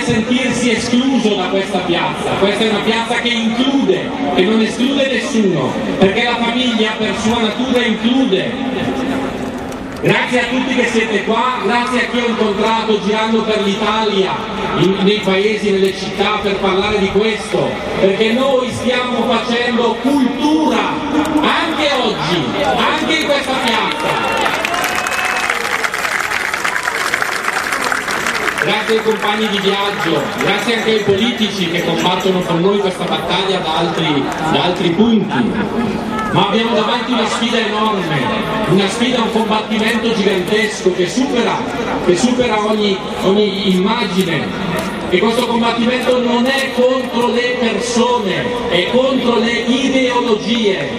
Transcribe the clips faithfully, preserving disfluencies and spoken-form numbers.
sentirsi escluso da questa piazza. Questa è una piazza che include, che non esclude nessuno, perché la famiglia per sua natura include. Grazie a tutti che siete qua, grazie a chi ho incontrato girando per l'Italia, in, nei paesi, nelle città, per parlare di questo, perché noi stiamo facendo cultura anche oggi, anche in questa piazza. Grazie ai compagni di viaggio, grazie anche ai politici che combattono con noi questa battaglia da altri, da altri punti. Ma abbiamo davanti una sfida enorme, una sfida, un combattimento gigantesco che supera, che supera ogni, ogni immagine. E questo combattimento non è contro le persone, è contro le ideologie.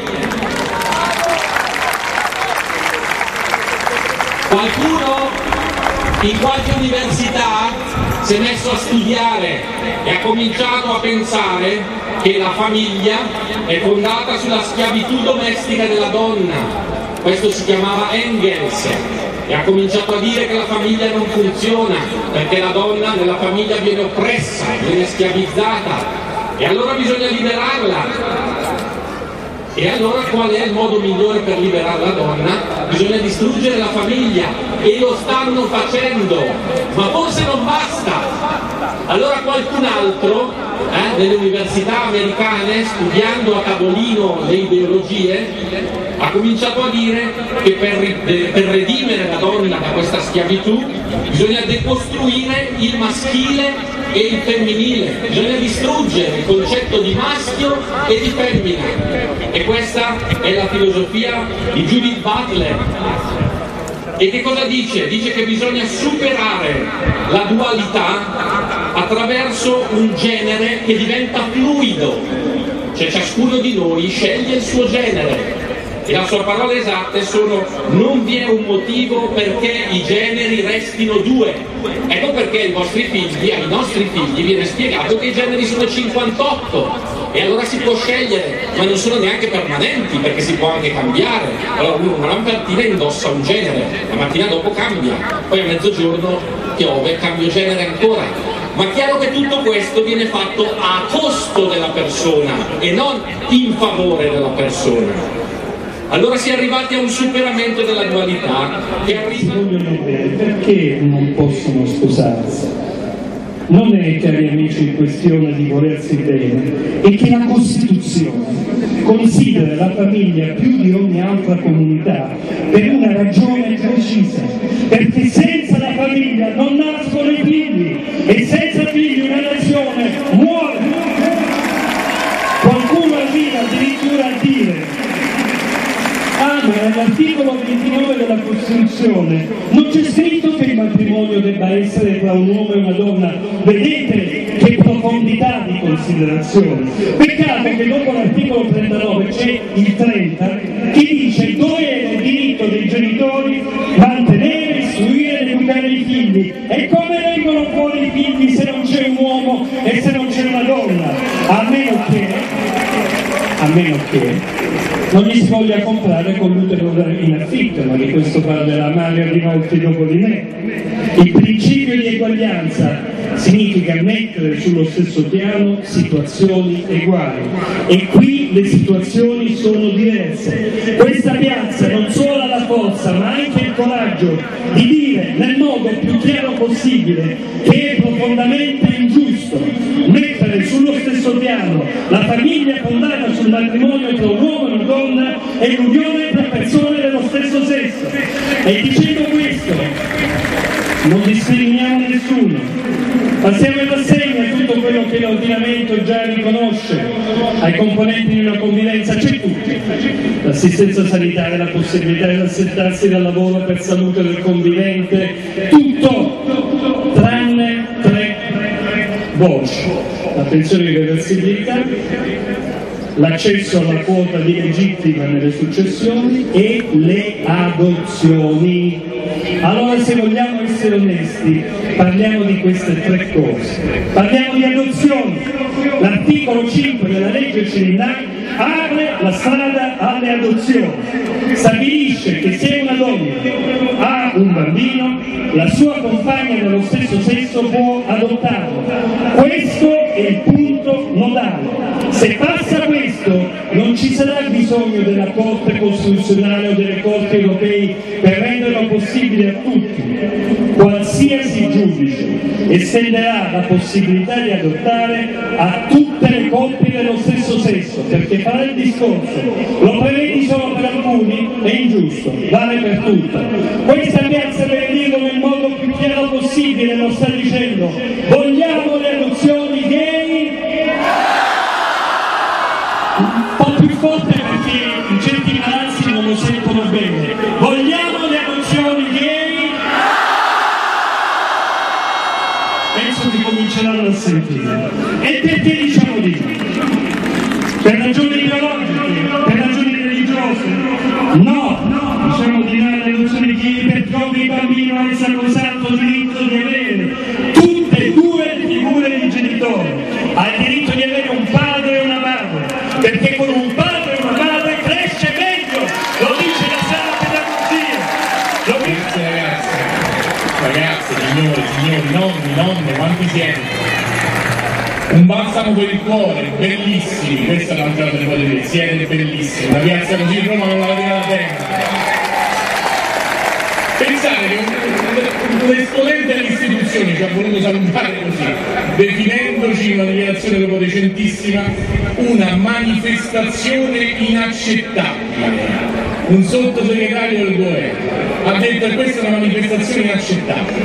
Qualcuno in qualche università si è messo a studiare e ha cominciato a pensare che la famiglia è fondata sulla schiavitù domestica della donna. Questo si chiamava Engels, e ha cominciato a dire che la famiglia non funziona perché la donna nella famiglia viene oppressa, viene schiavizzata, e allora bisogna liberarla. E allora qual è il modo migliore per liberare la donna? Bisogna distruggere la famiglia, e lo stanno facendo, ma forse non basta. Allora qualcun altro eh, nelle università americane, studiando a tavolino le ideologie, ha cominciato a dire che per, per redimere la donna da questa schiavitù bisogna decostruire il maschile e il femminile, bisogna distruggere il concetto di maschio e di femmina. E questa è la filosofia di Judith Butler. E che cosa dice? Dice che bisogna superare la dualità attraverso un genere che diventa fluido, cioè ciascuno di noi sceglie il suo genere. E la sua parola esatte sono: non vi è un motivo perché i generi restino due. Ecco perché ai vostri figli, ai nostri figli viene spiegato che i generi sono cinquantotto, e allora si può scegliere, ma non sono neanche permanenti perché si può anche cambiare. Allora uno una mattina indossa un genere, la mattina dopo cambia, poi a mezzogiorno piove, cambio genere ancora. Ma chiaro che tutto questo viene fatto a costo della persona e non in favore della persona. Allora si è arrivati a un superamento della dualità che arriva... Perché non possono sposarsi? Non è, cari amici, questione di volersi bene, è che la Costituzione considera la famiglia più di ogni altra comunità per una ragione precisa, perché senza la famiglia non nascono i figli, e senza figli una nazione muore. Qualcuno arriva addirittura a dire: ah, ma nell'articolo ventinove della Costituzione non c'è scritto che il matrimonio debba essere tra un uomo e una donna. Vedete che profondità di considerazione. Peccato che dopo l'articolo trentanove c'è il trenta che dice: dovere il diritto dei genitori mantenere, istruire ed educare i figli. E come vengono fuori i figli se non c'è un uomo e se non c'è una donna? A meno che, a meno che non gli si voglia comprare con l'utero in affitto, ma di questo parlerà Mario Rinaldi dopo di me. Il principio di eguaglianza significa mettere sullo stesso piano situazioni uguali, e qui le situazioni sono diverse. Questa piazza non solo ha la forza ma anche il coraggio di dire nel modo più chiaro possibile che è profondamente ingiusto mettere sullo stesso piano la famiglia fondata sul matrimonio tra un uomo e una donna e l'unione tra persone dello stesso sesso. E dicendo questo non discriminiamo nessuno, passiamo in rassegna tutto quello che l'ordinamento già riconosce ai componenti di una convivenza. C'è tutto: l'assistenza sanitaria, la possibilità di assentarsi dal lavoro per salute del convivente, tutto tranne tre voci: la pensione di reversibilità, l'accesso alla quota di legittima nelle successioni e le adozioni. Allora, se vogliamo essere onesti, parliamo di queste tre cose. Parliamo di adozioni. L'articolo cinque della legge Cirinnà apre la strada alle adozioni. Stabilisce che se una donna ha un bambino, la sua compagna dello stesso sesso può adottarlo. Questo è il punto nodale. Se passa questo, non ci sarà bisogno della Corte Costituzionale o delle Corti Europee per renderlo possibile a tutti. Qualsiasi giudice estenderà la possibilità di adottare a tutte le coppie dello stesso sesso, perché fare il discorso lo prevedi solo per alcuni è ingiusto, vale per tutti. Questa piazza, per dirlo nel modo più chiaro possibile, lo sta dicendo: vogliamo le adozioni gay? Un po' più forte perché in certi palazzi non lo sentono bene. Vogliamo le adozioni gay? Penso che cominceranno a sentire. E perché diciamo di no? Per ragioni ideologiche? Per ragioni religiose? No, no, diciamo di no alle adozioni gay perché ogni bambino ha il sacrosanto diritto di avere tutte e due le figure di genitore. Ha il diritto di avere un padre e una madre, perché con un padre e una madre cresce meglio, lo dice la sana pedagogia. Lo Grazie ragazzi, ragazzi, signori, signori, nonni, nonne, quanti siete? Un balsamo per il cuore, bellissimi, questa è la giornata del potere, siete bellissimi, una piazza così in Roma non la vedete da tempo. Pensate che un, un esponente delle istituzioni ci ha voluto salutare così, definendoci in una dichiarazione proprio decentissima una manifestazione inaccettabile. Un sottosegretario del governo ha detto che questa è una manifestazione inaccettabile.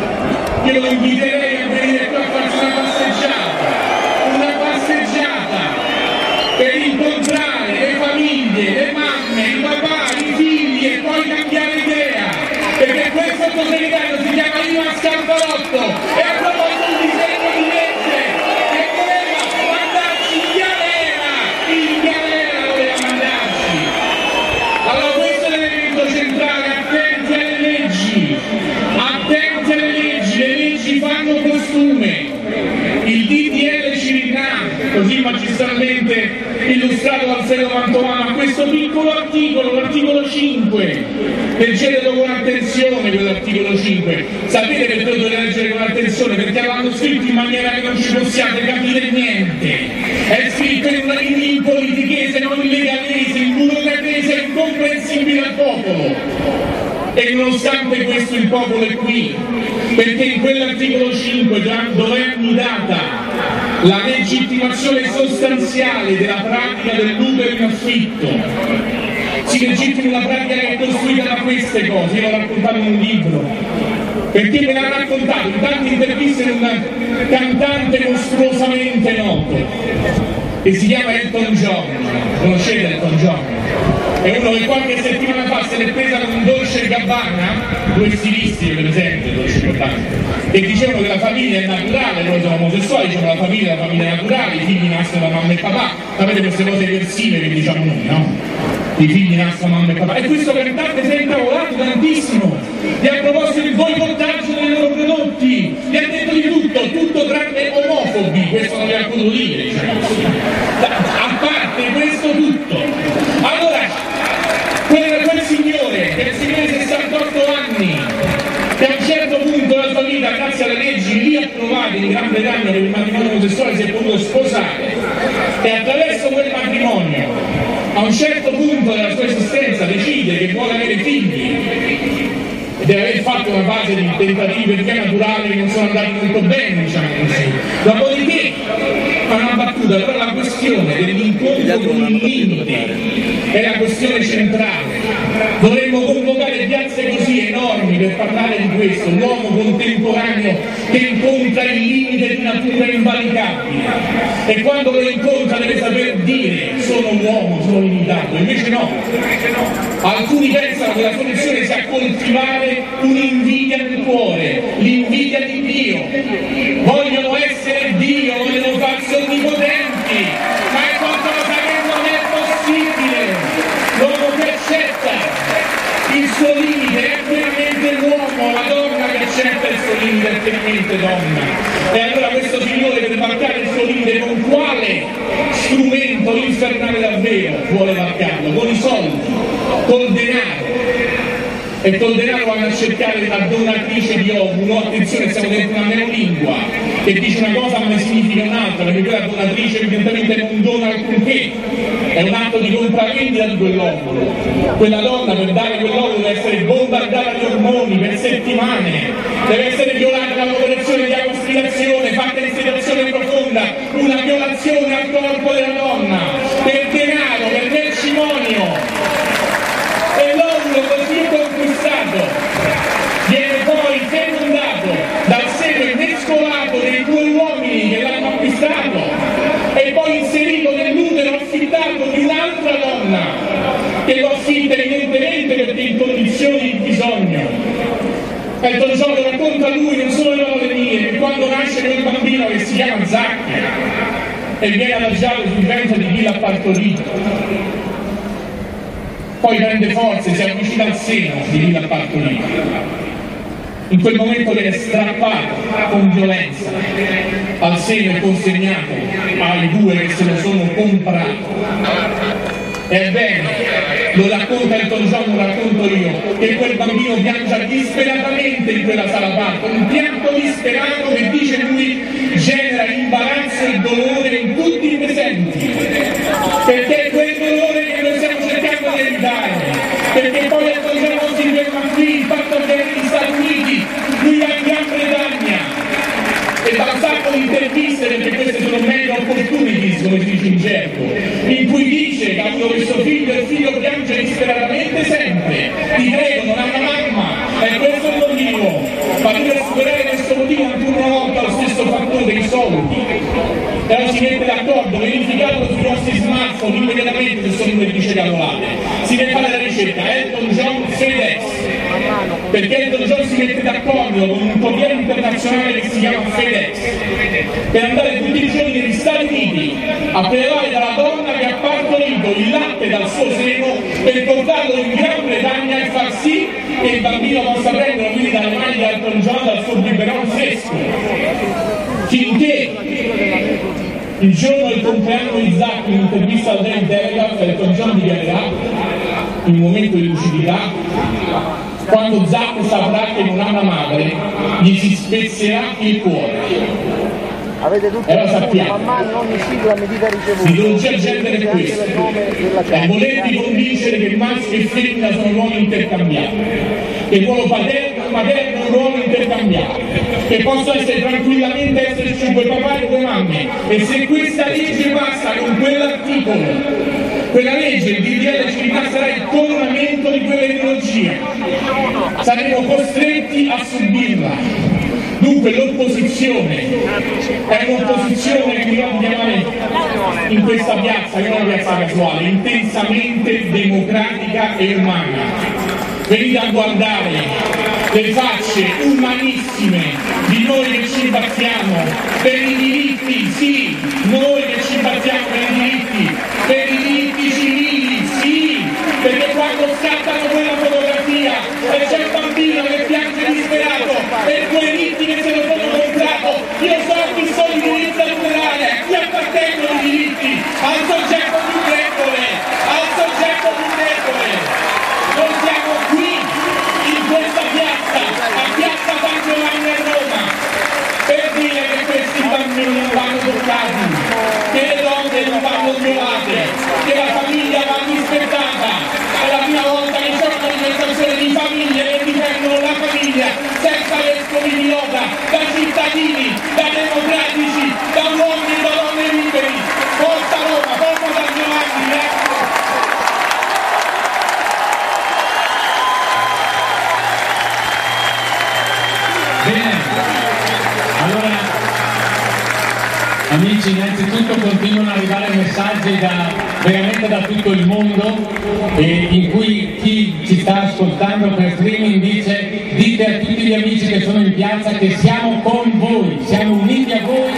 Io lo inviterei a venire qua a farci una passeggiata, una passeggiata per incontrare le famiglie, le mamme, i papà, i figli e poi cambiare idea, perché quel sottosegretario si chiama Ivan Scalfarotto e ha proposto un disegno di legge che voleva mandarci in galera, in galera voleva mandarci. Allora questo è l'elemento centrale, attenti alle leggi, attenti alle leggi, le leggi fanno costume. Il D D L Cirinà, così magistralmente illustrato dal Alfredo Mantovano, a questo piccolo articolo, l'articolo cinque, leggetelo con attenzione quell'articolo cinque, sapete che voi dovete leggere con attenzione perché l'hanno scritto in maniera che non ci possiate capire niente, è scritto in, in, in politichese, non in legalese, in burocratese, incomprensibile al popolo. E nonostante questo il popolo è qui, perché in quell'articolo cinque già dove è annidata la legittimazione sostanziale della pratica dell'utero in affitto. Si legittima una pratica che è costruita da queste cose, io l'ho raccontato in un libro, perché me l'ha raccontato in tante interviste di un cantante mostruosamente noto, che si chiama Elton John. Conoscete Elton John? È uno che qualche settimana fa se l'è presa con un Dolce Gabbana, due stilisti per esempio, Dolce Gabbana, e dicevano che la famiglia è naturale, loro sono omosessuali, dicevano la famiglia è la famiglia naturale, i figli nascono da mamma e papà, sapete queste cose eversive che diciamo noi, no? I figli nascono da mamma e papà. E questo cantante si è incavolato tantissimo, gli ha proposto il boicottaggio dei loro prodotti, gli ha detto di tutto, tutto tranne omofobi, questo non aveva potuto dire, diciamo così. A parte questo tutto. Allora, quel, quel signore, quel signore di sessantotto anni, che a un certo punto della sua vita, grazie alle leggi lì approvate in Gran Bretagna per il matrimonio omosessuale, si è potuto sposare, e attraverso quel matrimonio, a un certo punto della sua esistenza, decide che vuole avere figli, e deve aver fatto una fase di tentativi perché naturali che non sono andati molto bene, diciamo così. Dopodiché fa una battuta, però la questione dell'incontro con il limite è la questione centrale. Dovremmo convocare piazze così enormi per parlare di questo, l'uomo contemporaneo che incontra il limite di natura invalicabile, e quando lo incontra deve saper dire sono un uomo, sono limitato, invece no. Alcuni pensano che la soluzione sia coltivare un'invidia nel cuore, l'invidia di Dio, vogliono essere Dio, vogliono farsi onnipotenti, ma è qualcosa che non è possibile. L'uomo che accetta il suo limite è veramente l'uomo, la donna che accetta il suo limite è veramente donna. E allora questo signore per varcare il suo limite con quale strumento infernale davvero vuole varcarlo? Con i soldi, col denaro. e col denaro vanno a cercare la donatrice di ovulo. Attenzione, siamo dentro una neolingua che dice una cosa ma ne significa un'altra, perché quella donatrice evidentemente non dona alcunché, è un atto di compravendita di quell'ovulo. Quella donna per dare quell'ovulo deve essere bombardata di ormoni per settimane, deve essere violata dall'operazione di agostilazione fatta in sedazione profonda, una violazione al corpo della donna, per denaro, per mercimonio. E l'ovulo così conquistato viene poi fecondato dal seme mescolato dei due uomini che l'hanno acquistato e poi inserito nell'utero affittato di un'altra donna che lo affitta evidentemente perché in condizioni di bisogno. Elton John racconta a lui, non solo le parole mie, che quando nasce quel bambino che si chiama Zac e viene adagiato sul ventre di chi l'ha partorito, poi prende forze, si avvicina al seno di chi l'ha partorito. In quel momento viene strappato con violenza al seno e consegnato ai due che se lo sono comprato. Ebbene, lo racconta Elton John, lo racconto io, che quel bambino piange disperatamente in quella sala parto, un pianto disperato che, dice lui, genera imbarazzo e dolore in tutti i presenti, perché è quel dolore che noi stiamo cercando di evitare, perché poi Elton John non si ferma qui, il fatto che negli Stati Uniti, lui va in Gran Bretagna e da un sacco di interviste, perché queste sono meglio opportunities, come si dice in gergo, in cui dice che ha avuto questo figlio e il figlio piange disperatamente sempre, ti prego, non ha una mamma, e questo è il motivo, ma tu per superare questo motivo ancora una volta lo stesso fattore, i soldi, e allora si mette d'accordo, verificatelo sui vostri smartphone immediatamente se sono numeri di cecavolate, si deve fare la ricerca, Elton John FedEx, perché Elton John si mette d'accordo con un corriere internazionale che si chiama FedEx per andare tutti i giorni negli Stati Uniti a prelevare dalla donna che ha partorito il latte dal suo seno per portarlo in Gran Bretagna e far sì che il bambino possa prenderlo quindi dalle mani di Elton John dal suo biberon fresco, finché il giorno del compleanno di Zac, in un'intervista al Daily Telegraph, Elton John dichiarerà in un momento di lucidità: quando Zac saprà che non ha una madre, gli si spezzerà il cuore. Avete tutti e lo sappiamo. Man mano ogni sigla mi dite ricevuto. L'ideologia genere è questa: è volervi convincere che maschio e femmina sono ruoli intercambiabili, che il ruolo paterno e materno è un ruolo intercambiabile, che possono essere tranquillamente esserci due papà e due mamme, e se questa legge passa con quell'articolo, quella legge, il D D L civiltà, sarà il coronamento di quell'ideologia, saremo costretti a subirla. Dunque l'opposizione è un'opposizione che dobbiamo chiamare in questa piazza, che non è una piazza casuale, intensamente democratica e umana. Venite a guardare le facce umanissime di noi che ci battiamo per i diritti, sì, noi che ci battiamo per i diritti, per i diritti civili, sì, perché quando scattano quella fotografia e c'è il bambino che piange disperato e due diritti che se lo sono comprato, io so chi sono i diritti da tutelare, chi appartengono i diritti al soggetto più debole, al soggetto più debole. Noi siamo qui in questa piazza, a piazza San Giovanni a Roma, per dire che questi bambini non vanno toccati, che le donne non vanno violate, che la famiglia va rispettata. È la prima volta che c'è una manifestazione di famiglie che difendono la famiglia senza vescovi di yoga, da cittadini, da democratici, da uomini e da donne liberi. Forza Roma, forza San Giovanni, eh! Bene, allora amici, innanzitutto continuano ad arrivare messaggi da, veramente da tutto il mondo, eh, in cui chi ci sta ascoltando per streaming dice: dite a tutti gli amici che sono in piazza che siamo con voi, siamo uniti a voi